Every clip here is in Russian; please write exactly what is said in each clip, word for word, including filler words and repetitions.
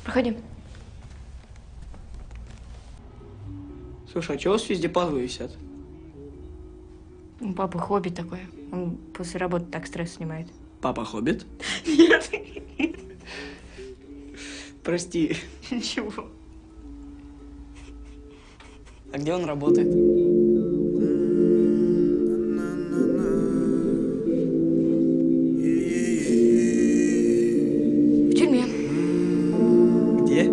Проходи. Слушай, а чего у вас везде пазлы висят? У папы хобби такое. Он после работы так стресс снимает. Папа хоббит? Нет. Прости. Ничего. А где он работает? В тюрьме. Где?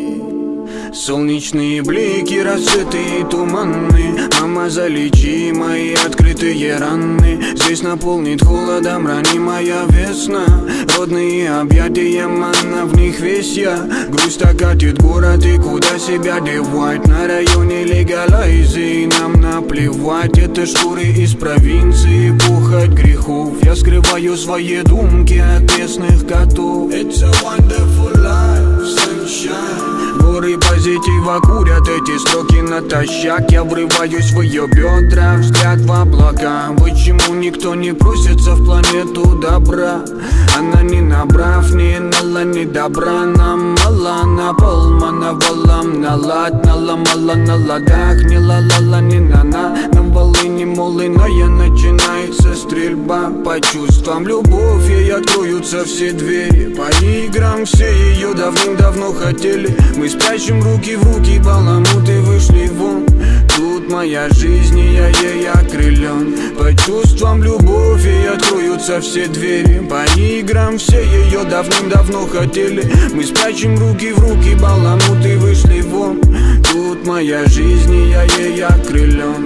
Солнечные блики, рассветы и туманы. Мама, залечи мои открытые раны. Здесь наполнит холодом ранимая весна. Родные объятия, манна, в них весь я. Грусть окатит город, и куда себя девать? На районе легалайзи, нам наплевать. Это шкуры из провинции, похоть грехов. Я скрываю свои думки от местных котов. It's a wonderful life, sunshine. Горы позитива курят эти строки натощак. Я врываюсь в ее бедра, взгляд в облака. Почему никто не просится в планету добра? Она не набрав, не нала, не добра. Нам мало, на пол, мановалам, налад, наломала на ладах. Не ла-ла-ла, не на-на, на волыне молыная. Начинается стрельба по чувствам. Любовь, ей откроются все двери. По играм все ее давным-давно хотели. Мы спрячем руки в руки, баламуты вышли вон. Тут моя жизнь, и я ей окрылен. По чувствам любовь, ей откроются все двери. По играм все ее давным-давно хотели. Мы спрячем руки в руки, баламуты вышли вон. Тут моя жизнь, и я ей окрылен.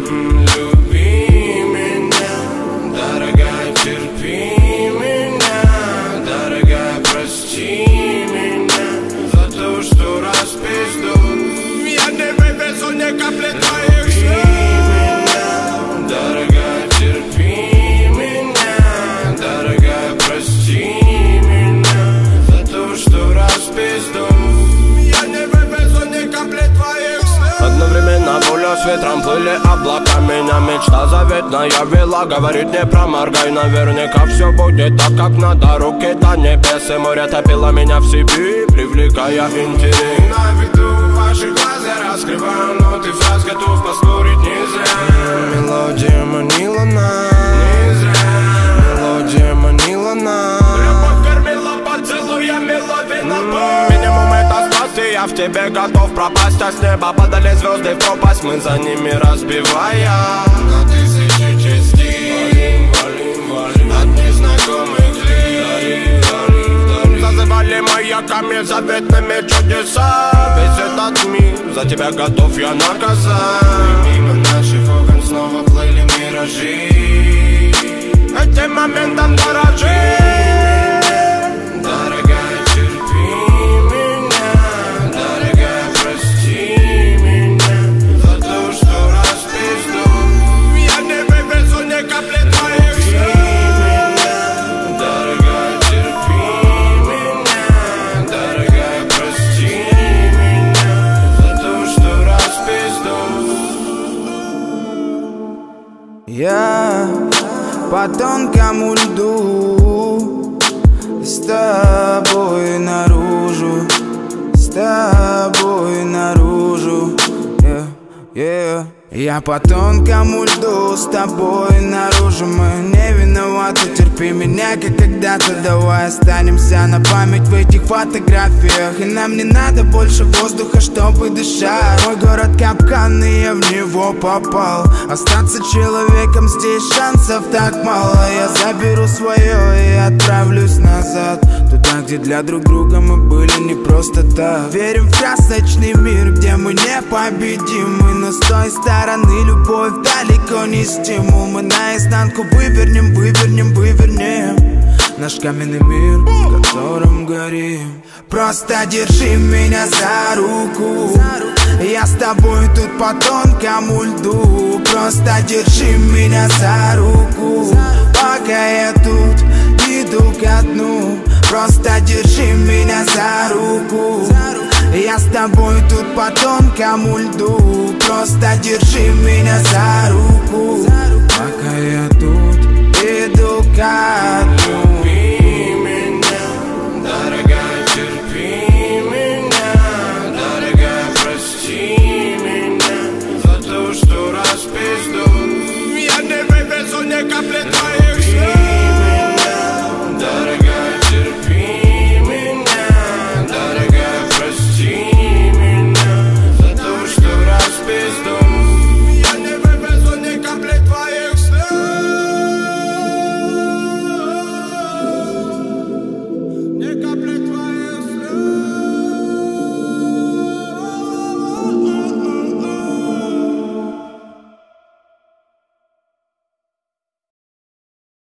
Люби меня, дорогая, терпи меня. Дорогая, прости меня за то, что распизду. Я не вывезу ни капли твоих слез. Дорогая, терпи меня. Дорогая, прости меня за то, что распизду. Я не вывезу ни капли твоих слез. Одновременно пуля с ветром плыли облака. Меня мечта заветная вела. Говорит, не проморгай, наверняка все будет так, как надо. Руки до небес, и море топило меня в себе, привлекая интерес. На виду ваши глаза раскрываю, но ты фраз готов поспорить не зря. Мелодия манила нас, не зря. Мелодия манила нас. Любовь кормила поцелуями, лови напор. Минимум это страсти, я в тебе готов пропасть. А с неба падали звезды в пропасть, мы за ними разбивая на тысячи частей. Валим, валим, валим от незнакомых лиц. Зазывали маяками заветными чудеса. Весь этот мир за тебя готов я наказать. И мимо наших окон снова плыли миражи. Этим моментом дорожи. Дорогая, терпи меня. Дорогая, прости меня за то, что распизду. Я не вывезу ни капли твоих слез. Дорогая, терпи меня. Дорогая, прости меня за то, что распизду. Я по тонкому льду, с тобой наружу, с тобой наружу, yeah, yeah. Я по тонкому льду, с тобой наружу. Мы не виноваты, терпи меня, как когда-то. Давай останемся на память в этих фотографиях. И нам не надо больше воздуха, чтобы дышать. Мой город капкан, и я в него попал. Остаться человеком здесь шансов так мало. Я заберу свое и отправлюсь назад, туда, где для друг друга мы были не просто так. Верим в красочный мир, где мы непобедимы. Но с той стороны любовь далеко не стимул. Мы наизнанку вывернем, вывернем, вывернем наш каменный мир, в котором горим. Просто держи меня за руку, я с тобой тут по тонкому льду. Просто держи меня за руку, пока я тут иду ко дну. Просто держи меня за руку, я с тобой тут по тонкому льду. Просто держи меня за руку, пока я тут иду ко дну. Люби меня, дорогая, терпи меня. капли твои